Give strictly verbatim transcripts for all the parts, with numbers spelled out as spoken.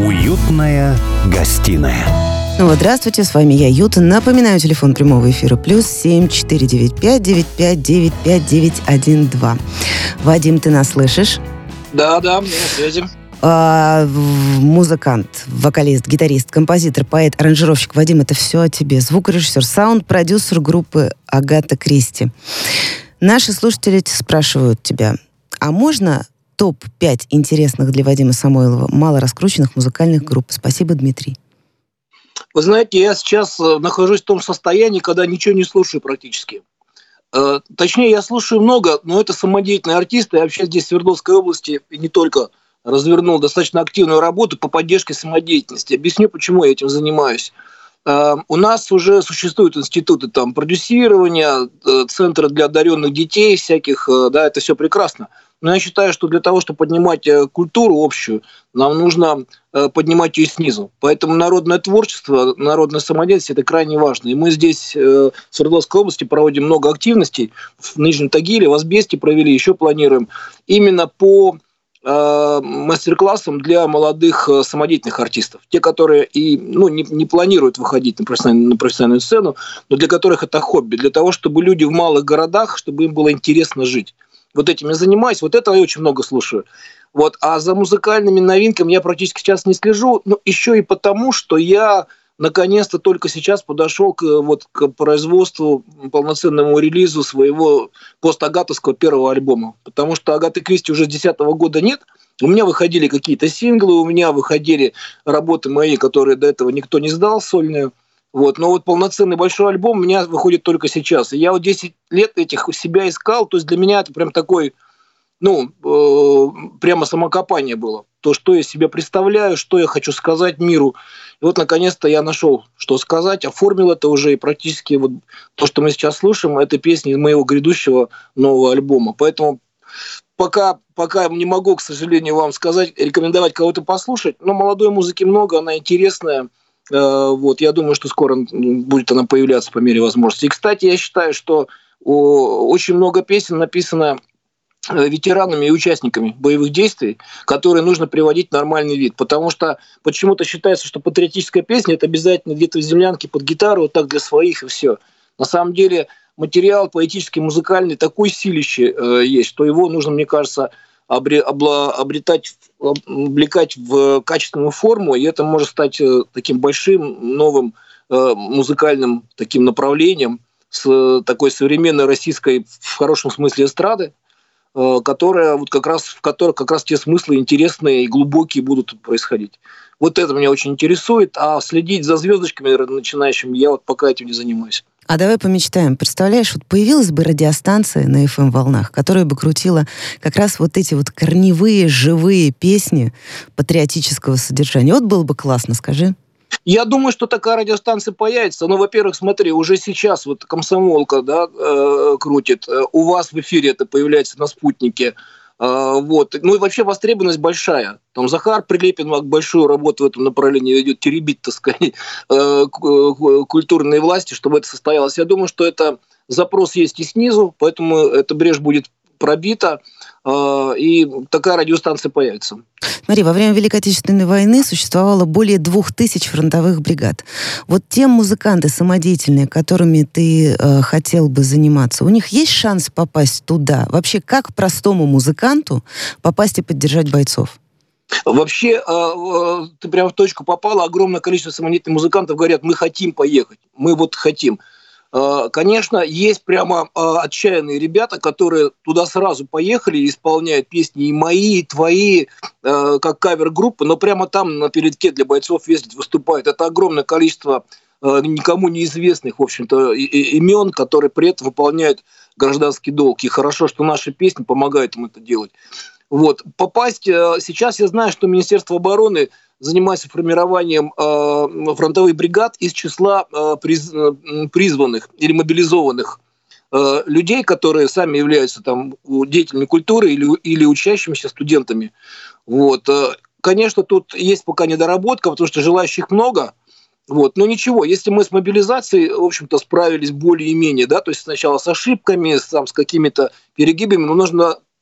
Уютная гостиная. Снова здравствуйте, с вами я, Юта. Напоминаю, телефон прямого эфира плюс семь четыре девять пять девять пять девять пять девять один два. Вадим, ты нас слышишь? Да, да, мы на связи. А, музыкант, вокалист, гитарист, композитор, поэт, аранжировщик. Вадим, это все о тебе. Звукорежиссер, саунд-продюсер группы Агата Кристи. Наши слушатели спрашивают тебя, а можно топ пять интересных для Вадима Самойлова малораскрученных музыкальных групп? Спасибо, Дмитрий. Вы знаете, я сейчас нахожусь в том состоянии, когда ничего не слушаю практически. Э, точнее, я слушаю много, но это самодеятельные артисты. Я вообще здесь, в Свердловской области, и не только, развернул достаточно активную работу по поддержке самодеятельности. Объясню, почему я этим занимаюсь. Э, у нас уже существуют институты там, продюсирования, э, центры для одаренных детей всяких, э, да, это все прекрасно. Но я считаю, что для того, чтобы поднимать культуру общую, нам нужно поднимать ее снизу. Поэтому народное творчество, народная самодеятельность – это крайне важно. И мы здесь в Свердловской области проводим много активностей. В Нижнем Тагиле, в Асбесте провели, еще планируем. Именно по мастер-классам для молодых самодеятельных артистов. Те, которые и, ну, не, не планируют выходить на профессиональную, на профессиональную сцену, но для которых это хобби. Для того, чтобы люди в малых городах, чтобы им было интересно жить. Вот этим я занимаюсь, вот этого я очень много слушаю. Вот. А за музыкальными новинками я практически сейчас не слежу, но еще и потому, что я наконец-то только сейчас подошел к, вот, к производству, полноценному релизу своего постагатовского первого альбома. Потому что Агаты Кристи уже с две тысячи десятого года нет. У меня выходили какие-то синглы, у меня выходили работы мои, которые до этого никто не сдал, сольные. Вот. Но вот полноценный большой альбом у меня выходит только сейчас. И я вот десять лет этих себя искал, то есть для меня это прям такой, ну, э, прямо самокопание было. То, что я себе представляю, что я хочу сказать миру. И вот наконец-то я нашел, что сказать, оформил это уже, и практически вот то, что мы сейчас слушаем, это песни из моего грядущего нового альбома. Поэтому пока, пока не могу, к сожалению, вам сказать, рекомендовать кого-то послушать, но молодой музыки много, она интересная. Вот, я думаю, что скоро будет она появляться по мере возможности. И, кстати, я считаю, что очень много песен написано ветеранами и участниками боевых действий, которые нужно приводить в нормальный вид. Потому что почему-то считается, что патриотическая песня – это обязательно где-то в землянке под гитару, вот так для своих, и все. На самом деле материал поэтический, музыкальный такой силище есть, что его нужно, мне кажется, обретать, облекать в качественную форму, и это может стать таким большим новым музыкальным таким направлением с такой современной российской, в хорошем смысле, эстрады, которая вот как раз, в которой как раз те смыслы интересные и глубокие будут происходить. Вот это меня очень интересует, а следить за звездочками начинающими я вот пока этим не занимаюсь. А давай помечтаем. Представляешь, вот появилась бы радиостанция на эф эм-волнах, которая бы крутила как раз вот эти вот корневые, живые песни патриотического содержания. Вот было бы классно, скажи. Я думаю, что такая радиостанция появится. Ну, во-первых, смотри, уже сейчас вот «Комсомолка», да, э, крутит. У вас в эфире это появляется на «Спутнике». Uh, вот. Ну и вообще востребованность большая. Там Захар Прилепин большую работу в этом направлении ведет, теребит, так сказать, культурные власти, чтобы это состоялось. Я думаю, что это запрос есть и снизу, поэтому эта брешь будет пробита, и такая радиостанция появится. Смотри, во время Великой Отечественной войны существовало более двух тысяч фронтовых бригад. Вот те музыканты самодеятельные, которыми ты э, хотел бы заниматься, у них есть шанс попасть туда? Вообще, как простому музыканту попасть и поддержать бойцов? Вообще, ты прямо в точку попала. Огромное количество самодеятельных музыкантов говорят, мы хотим поехать, мы вот хотим. Конечно, есть прямо отчаянные ребята, которые туда сразу поехали и исполняют песни и мои, и твои, как кавер-группы, но прямо там на передке для бойцов ездят, выступают. Это огромное количество никому неизвестных, в общем-то, имен, которые при этом выполняют гражданский долг. И хорошо, что наши песни помогают им это делать. Вот. Попасть... Сейчас я знаю, что Министерство обороны занимается формированием э, фронтовых бригад из числа э, приз, э, призванных или мобилизованных э, людей, которые сами являются там, деятелями культуры или, или учащимися студентами. Вот. Конечно, тут есть пока недоработка, потому что желающих много. Вот. Но ничего, если мы с мобилизацией, в общем-то, справились более-менее, да, то есть сначала с ошибками, с, там, с какими-то перегибами, но нужно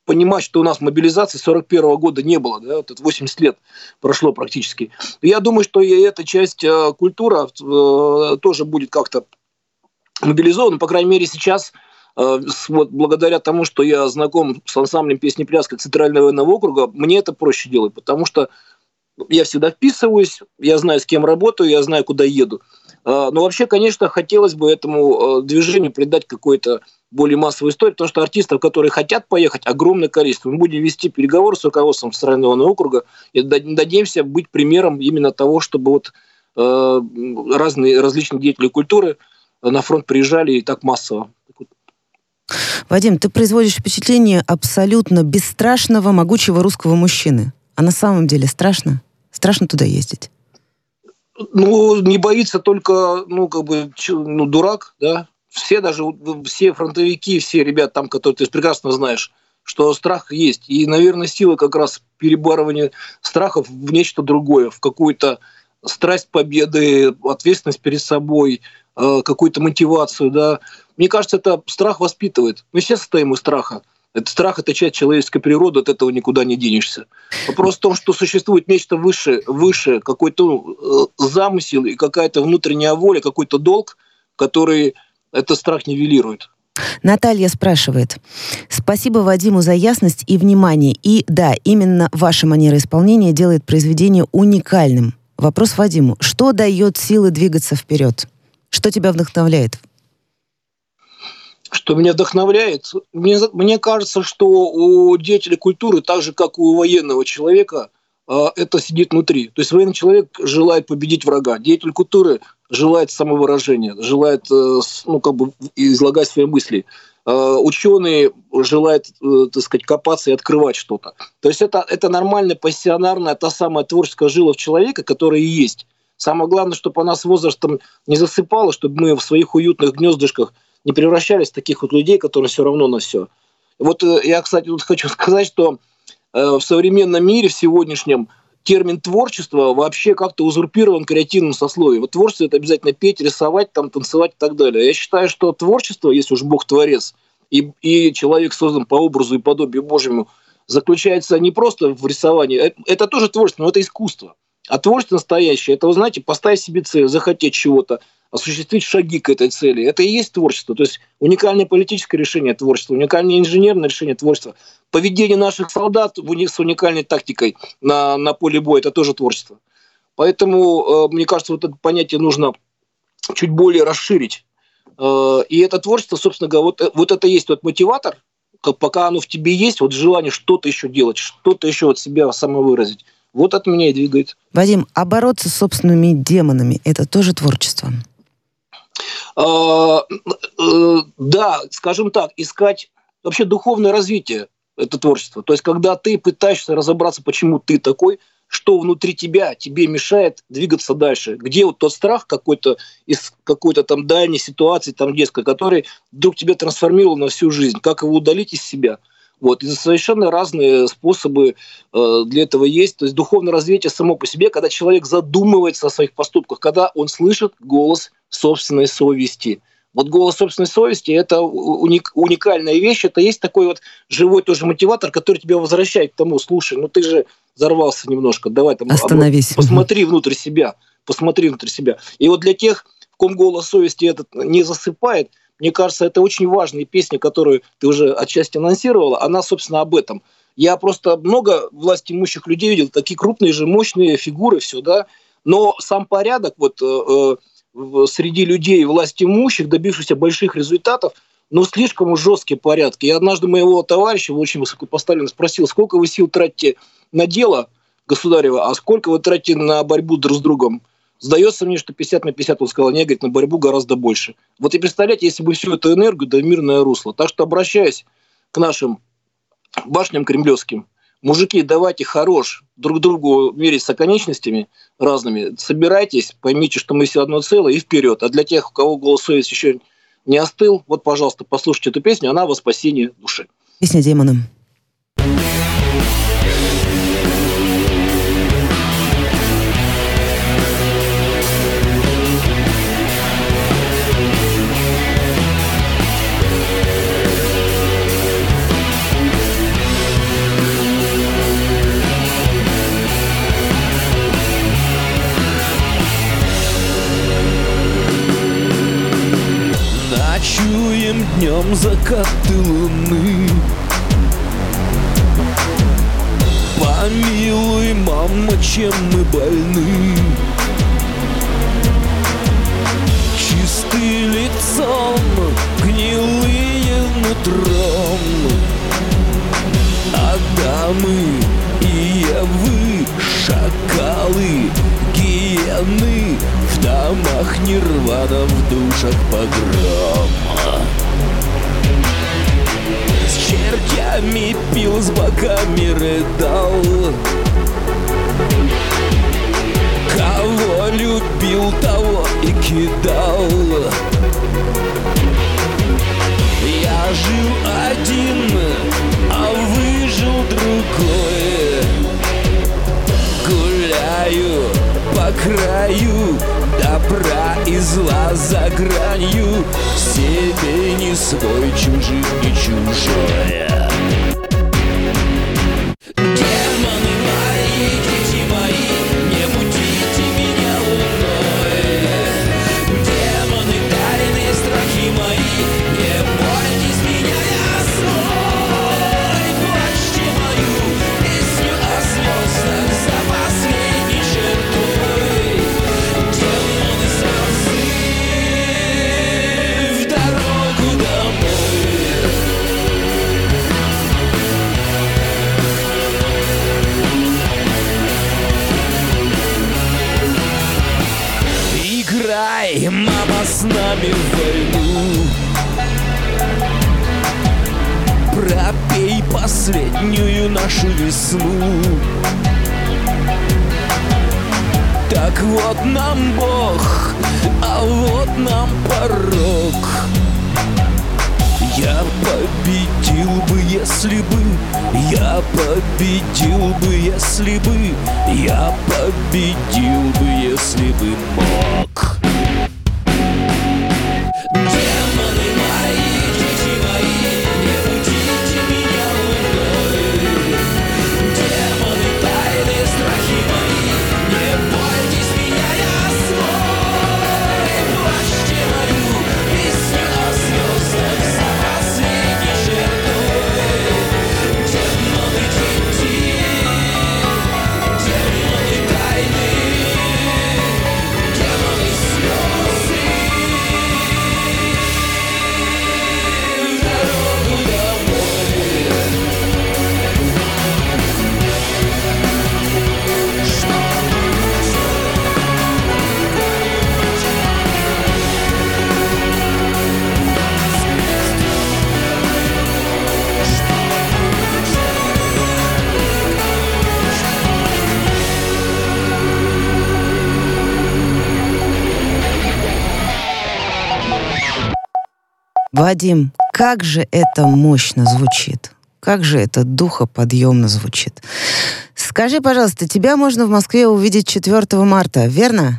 понимать, что у нас мобилизации сорок первого года не было, да, вот это восемьдесят лет прошло практически. Я думаю, что и эта часть э, культуры э, тоже будет как-то мобилизована, по крайней мере, сейчас, э, с, вот, благодаря тому, что я знаком с ансамблем песни-пляска Центрального военного округа, мне это проще делать, потому что я всегда вписываюсь, я знаю, с кем работаю, я знаю, куда еду. Э, но вообще, конечно, хотелось бы этому э, движению придать какой-то более массовую историю, потому что артистов, которые хотят поехать, огромное количество. Мы будем вести переговоры с руководством Центрального округа и надеемся быть примером именно того, чтобы вот э, разные различные деятели культуры на фронт приезжали и так массово. Вадим, ты производишь впечатление абсолютно бесстрашного, могучего русского мужчины. А на самом деле страшно? Страшно туда ездить? Ну, не боится только, ну, как бы, ну, дурак, да. Все даже, все фронтовики, все ребята там, которые ты прекрасно знаешь, что страх есть. И, наверное, сила как раз перебарывания страхов в нечто другое, в какую-то страсть победы, ответственность перед собой, какую-то мотивацию, да. Мне кажется, это страх воспитывает. Мы все состоим из страха. Это страх – это часть человеческой природы, от этого никуда не денешься. Вопрос в том, что существует нечто выше, выше какой-то замысел и какая-то внутренняя воля, какой-то долг, который этот страх нивелирует. Наталья спрашивает. Спасибо Вадиму за ясность и внимание. И да, именно ваша манера исполнения делает произведение уникальным. Вопрос Вадиму. Что дает силы двигаться вперед? Что тебя вдохновляет? Что меня вдохновляет? Мне, мне кажется, что у деятеля культуры, так же, как у военного человека, это сидит внутри. То есть военный человек желает победить врага. Деятель культуры желает самовыражения, желает, ну, как бы излагать свои мысли. Ученый желает, так сказать, копаться и открывать что-то. То есть это, это нормальная, пассионарная, та самая творческая жила в человека, которая и есть. Самое главное, чтобы она с возрастом не засыпала, чтобы мы в своих уютных гнездышках не превращались в таких вот людей, которые все равно на все. Вот я, кстати, тут хочу сказать, что в современном мире, в сегодняшнем, термин творчество вообще как-то узурпирован креативным сословием. Вот творчество – это обязательно петь, рисовать, там, танцевать и так далее. Я считаю, что творчество, если уж Бог творец, и, и человек создан по образу и подобию Божьему, заключается не просто в рисовании. Это, это тоже творчество, но это искусство. А творчество настоящее – это, вы знаете, поставить себе цель, захотеть чего-то, осуществить шаги к этой цели. Это и есть творчество. То есть уникальное политическое решение творчества, уникальное инженерное решение творчества. Поведение наших солдат с уникальной тактикой на, на поле боя – это тоже творчество. Поэтому, мне кажется, вот это понятие нужно чуть более расширить. И это творчество, собственно говоря, вот, вот это есть тот мотиватор, пока оно в тебе есть, вот желание что-то еще делать, что-то еще от себя самовыразить. Вот это меня и двигает. Вадим, а бороться с собственными демонами – это тоже творчество? А, да, скажем так, искать вообще духовное развитие – это творчество. То есть, когда ты пытаешься разобраться, почему ты такой, что внутри тебя тебе мешает двигаться дальше. Где вот тот страх какой-то из какой-то там дальней ситуации, там детской, который вдруг тебя трансформировал на всю жизнь. Как его удалить из себя? Вот. И совершенно разные способы э, для этого есть. То есть духовное развитие само по себе, когда человек задумывается о своих поступках, когда он слышит голос собственной совести. Вот голос собственной совести – это уник, уникальная вещь. Это есть такой вот живой тоже мотиватор, который тебя возвращает к тому: слушай, ну ты же взорвался немножко, давай там остановись. Посмотри внутрь себя, посмотри внутрь себя. И вот для тех, в ком голос совести этот не засыпает, мне кажется, это очень важная песня, которую ты уже отчасти анонсировала. Она, собственно, об этом. Я просто много власть имущих людей видел, такие крупные же, мощные фигуры, все, да. Но сам порядок вот э, э, среди людей власть имущих, добившихся больших результатов, но слишком уж жесткие порядки. Я однажды моего товарища, очень высокопоставленного, спросил: сколько вы сил тратите на дело государева, а сколько вы тратите на борьбу друг с другом? Сдается мне, что пятьдесят на пятьдесят, он сказал, нет, говорит, на борьбу гораздо больше. Вот и представляете, если бы всю эту энергию да в мирное русло. Так что обращаюсь к нашим башням кремлевским. Мужики, давайте хорош друг другу мерить с оконечностями разными. Собирайтесь, поймите, что мы все одно целое, и вперед. А для тех, у кого голос совести еще не остыл, вот, пожалуйста, послушайте эту песню, она во спасение души. Песня демонам. окном закаты луны. Помилуй, мама, чем мы больны. Чистый лицом, гнилые нутром, Адамы и Евы, шакалы, гиены, в домах нирвана, в душах погром. С чертями пил, с богами рыдал. Кого любил, того и кидал. Я жил один, а выжил другой. Гуляю по краю добра и зла за гранью. Себе не свой, чужим не чужое. Демоны мои, дети мои, не будите меня луной. Демоны, тайные страхи мои, не бойтесь меня, я свой. Плачьте мою песню о звездах за последней чертой. Демоны слезы в дорогу домой. Играй, мама, с нами в войну. Пропей последнюю нашу весну. Так вот нам Бог, а вот нам порок. Я победил бы, если бы, я победил бы, если бы, я победил бы, если бы мог. Демоны мои, дети мои, не будите меня луной. Демоны, тайные страхи мои, не бойтесь меня, я свой. Плачьте мою песню о звездах за последней чертой. Демоны, дети, демоны тайные, демоны слезы в дорогу домой. Вадим, как же это мощно звучит. Как же это духоподъемно звучит. Скажи, пожалуйста, тебя можно в Москве увидеть четвёртого марта, верно?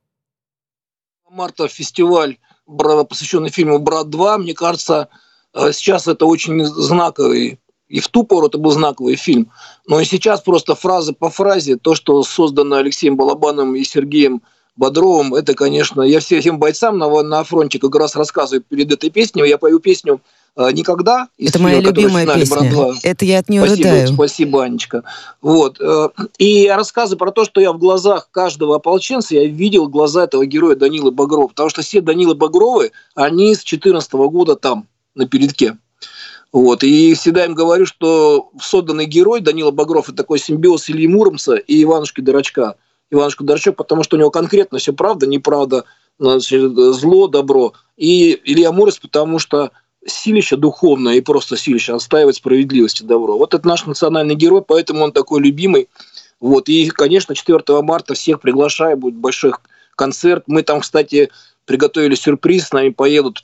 Марта фестиваль, бра- посвященный фильму «Брат два». Мне кажется, э, сейчас это очень знаковый, и в ту пору это был знаковый фильм. Но и сейчас просто фраза по фразе, то, что создано Алексеем Балабановым и Сергеем Бодровым, это, конечно, я всем бойцам на, на фронте как раз рассказываю перед этой песней. Я пою песню э, «Никогда». из Это моя фильма, который любимая сняли «Брат песня. два». Это я от нее Спасибо, рыдаю. спасибо, Анечка. Вот. э, И рассказы про то, что я в глазах каждого ополченца, я видел глаза этого героя Данилы Багрова, потому что все Данилы Багровы, они с две тысячи четырнадцатого года там, на передке. Вот. И всегда им говорю, что созданный герой Данила Багров – это такой симбиоз Ильи Муромца и Иванушки Дурачка. Иванушка Дурачок, потому что у него конкретно все правда, неправда, значит, зло, добро. И Илья Муромец, потому что силище духовное и просто силище отстаивает справедливость и добро. Вот это наш национальный герой, поэтому он такой любимый. Вот. И, конечно, четвёртого марта всех приглашаю, будет большой концерт. Мы там, кстати, приготовили сюрприз, с нами поедут,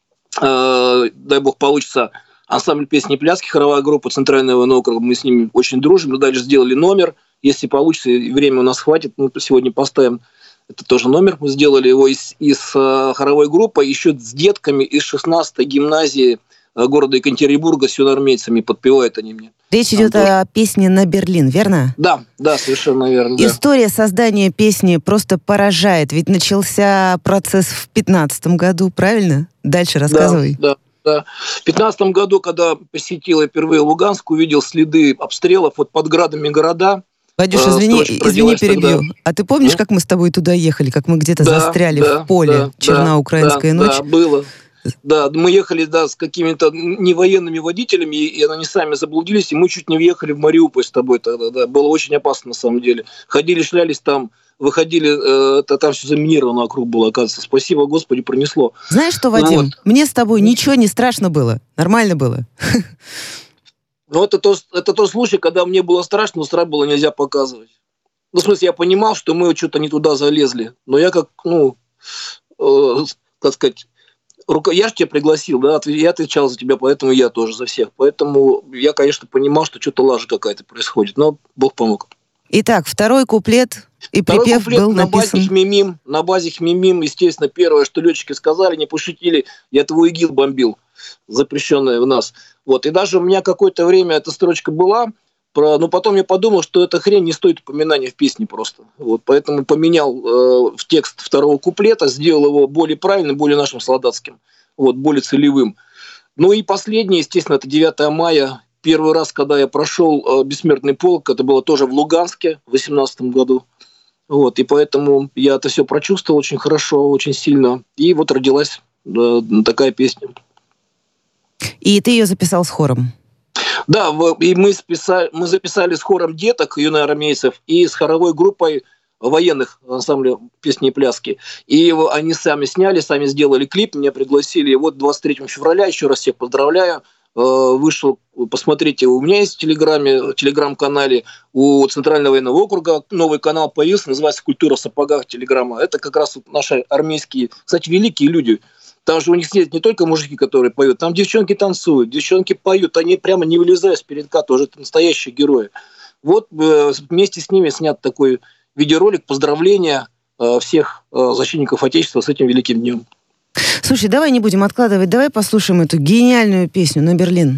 э, дай бог получится, ансамбль песни и пляски, хоровая группа Центрального округа. Мы с ними очень дружим, мы дальше сделали номер. Если получится, время у нас хватит, мы сегодня поставим это тоже номер. Мы сделали его из, из хоровой группы, еще с детками из шестнадцатой гимназии города Екатеринбурга, с юноармейцами, подпевают они мне. Речь Там идет тоже. о песне «На Берлин», верно? Да, да, совершенно верно. Да. История создания песни просто поражает. Ведь начался процесс в пятнадцатом году, правильно? Дальше рассказывай. Да, да. Да. В пятнадцатом году, когда посетил я впервые Луганск, увидел следы обстрелов вот под градами города. Вадюш, э, извини, строчка извини, родилась перебью. тогда. А ты помнишь, Ну? как мы с тобой туда ехали, как мы где-то Да, застряли да, в поле, да, черна да, украинская да, ночь? Да, было. Да, мы ехали, да, с какими-то невоенными водителями, и они сами заблудились, и мы чуть не въехали в Мариуполь с тобой тогда, да. Было очень опасно, на самом деле. Ходили, шлялись там, выходили, э, это, там все заминировано вокруг было, оказывается. Спасибо, Господи, пронесло. Знаешь что, Вадим, Вот. мне с тобой ничего не страшно было, нормально было. Ну, это, то, это тот случай, когда мне было страшно, но страх было нельзя показывать. Ну, в смысле, я понимал, что мы что-то не туда залезли, но я как, ну, э, так сказать, рука... я же тебя пригласил, да, я отвечал за тебя, поэтому я тоже за всех. Поэтому я, конечно, понимал, что что-то лажа какая-то происходит, но Бог помог. Итак, второй куплет и Второй припев куплет был на написан... базе Хмимим, на базе Хмимим, естественно, первое, что летчики сказали, не пошутили, я твой ИГИЛ бомбил, запрещенное у нас. Вот. И даже у меня какое-то время эта строчка была, про... но потом я подумал, что эта хрень не стоит упоминания в песне просто. Вот. Поэтому поменял э, в текст второго куплета, сделал его более правильным, более нашим солдатским, вот, более целевым. Ну и последнее, естественно, это девятое мая. Первый раз, когда я прошел э, бессмертный полк, это было тоже в Луганске в восемнадцатом году. Вот, и поэтому я это все прочувствовал очень хорошо, очень сильно. И вот родилась э, такая песня. И ты ее записал с хором. Да, и мы, списали, мы записали с хором деток, юноармейцев, и с хоровой группой военных ансамбля песни и пляски. И они сами сняли, сами сделали клип, меня пригласили. И вот двадцать третьего февраля, еще раз всех поздравляю, вышел, посмотрите, у меня есть в Телеграме, в Телеграм-канале у Центрального военного округа новый канал появился, называется «Культура в сапогах» Телеграма. Это как раз вот наши армейские, кстати, великие люди. Там же у них нет не только мужики, которые поют, там девчонки танцуют, девчонки поют, они прямо не вылезая с передка, тоже это настоящие герои. Вот вместе с ними снят такой видеоролик поздравления всех защитников Отечества с этим великим днем. Слушай, давай не будем откладывать, давай послушаем эту гениальную песню на Берлин.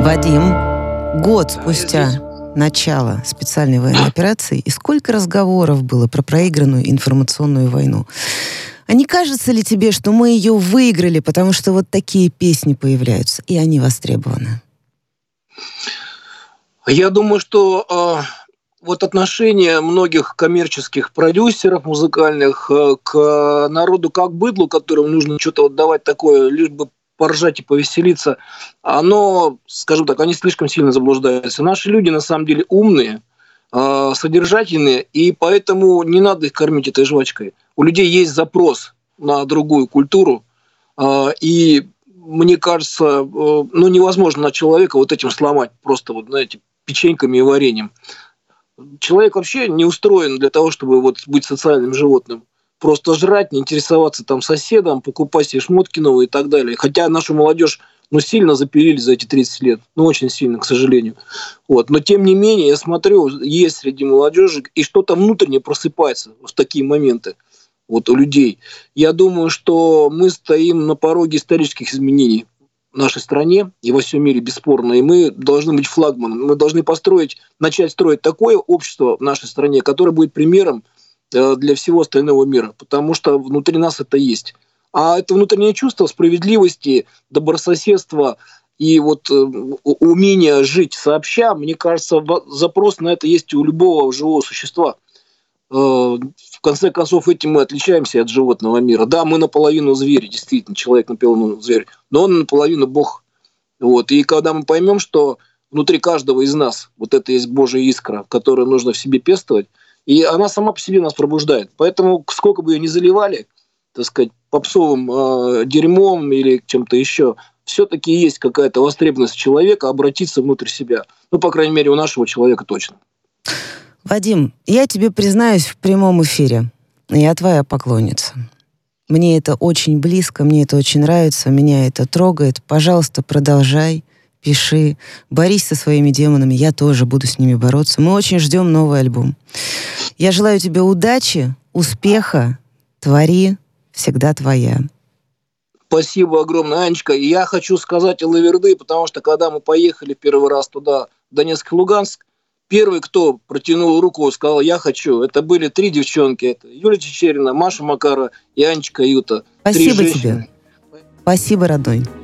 Вадим, год спустя начало специальной военной операции, и сколько разговоров было про проигранную информационную войну. А не кажется ли тебе, что мы ее выиграли, потому что вот такие песни появляются, и они востребованы? Я думаю, что э, вот отношение многих коммерческих продюсеров музыкальных э, к народу как быдлу, которому нужно что-то вот давать такое, лишь бы поржать и повеселиться, оно, скажем так, они слишком сильно заблуждаются. Наши люди на самом деле умные, э, содержательные, и поэтому не надо их кормить этой жвачкой. У людей есть запрос на другую культуру, э, и мне кажется, э, ну невозможно на человека вот этим сломать просто вот, знаете, печеньками и вареньем. Человек вообще не устроен для того, чтобы вот быть социальным животным. Просто жрать, не интересоваться там соседом, покупать себе шмотки новые и так далее. Хотя нашу молодежь ну, сильно запилили за эти тридцать лет. Ну, очень сильно, к сожалению. Вот. Но, тем не менее, я смотрю, есть среди молодежи, и что-то внутренне просыпается в такие моменты вот, у людей. Я думаю, что мы стоим на пороге исторических изменений в нашей стране и во всем мире, бесспорно. И мы должны быть флагманом. Мы должны построить, начать строить такое общество в нашей стране, которое будет примером для всего остального мира, потому что внутри нас это есть. А это внутреннее чувство справедливости, добрососедства и вот умение жить сообща, мне кажется, запрос на это есть у любого живого существа. В конце концов, этим мы отличаемся от животного мира. Да, мы наполовину звери, действительно, человек наполовину зверь, но он наполовину Бог. Вот. И когда мы поймем, что внутри каждого из нас вот это есть Божья искра, которую нужно в себе пестовать, и она сама по себе нас пробуждает. Поэтому сколько бы ее ни заливали, так сказать, попсовым э, дерьмом или чем-то еще, все-таки есть какая-то востребованность человека обратиться внутрь себя. Ну, по крайней мере, у нашего человека точно. Вадим, я тебе признаюсь в прямом эфире. Я твоя поклонница. Мне это очень близко, мне это очень нравится, меня это трогает. Пожалуйста, продолжай. Пиши, борись со своими демонами, я тоже буду с ними бороться. Мы очень ждем новый альбом. Я желаю тебе удачи, успеха, твори, всегда твоя. Спасибо огромное, Анечка. И я хочу сказать о Лаверды, потому что когда мы поехали первый раз туда, в Донецк и Луганск, первый, кто протянул руку и сказал «я хочу», это были три девчонки. Это Юлия Чечерина, Маша Макарова и Анечка Юта. Спасибо тебе. Спасибо, родной.